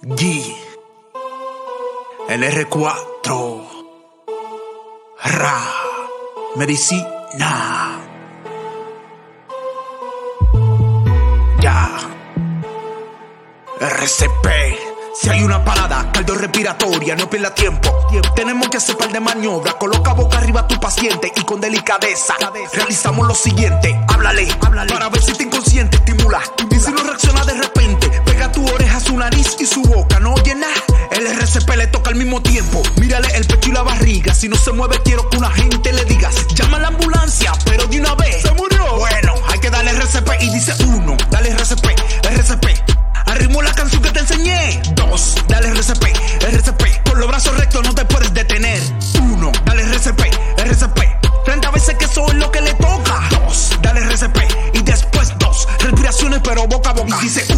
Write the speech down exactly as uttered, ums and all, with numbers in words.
G, el R cuatro, Ra, medicina. Ya, R C P. Si hay una parada cardiorrespiratoria, no pierda tiempo. Tenemos que hacer par de maniobras. Coloca boca arriba a tu paciente y con delicadeza realizamos lo siguiente. Háblale, háblale para ver si está inconsciente. Estimula, y si no reacciona de repente, pega tu oreja, su nariz y su boca. No oye nada, el R C P le toca al mismo tiempo. Mírale el pecho y la barriga. Si no se mueve, quiero que una gente le diga: llama a la ambulancia, pero de una vez. ¡Se murió! Bueno, hay que darle R C P y dice uno, dale R C P, R C P. Al ritmo la canción que te enseñé. Dos, dale R C P, R C P. Con los brazos rectos no te puedes detener. Uno, dale R C P, R C P. treinta veces que eso es lo que le toca. Dos, dale R C P. Y después dos respiraciones pero boca a boca. Y dice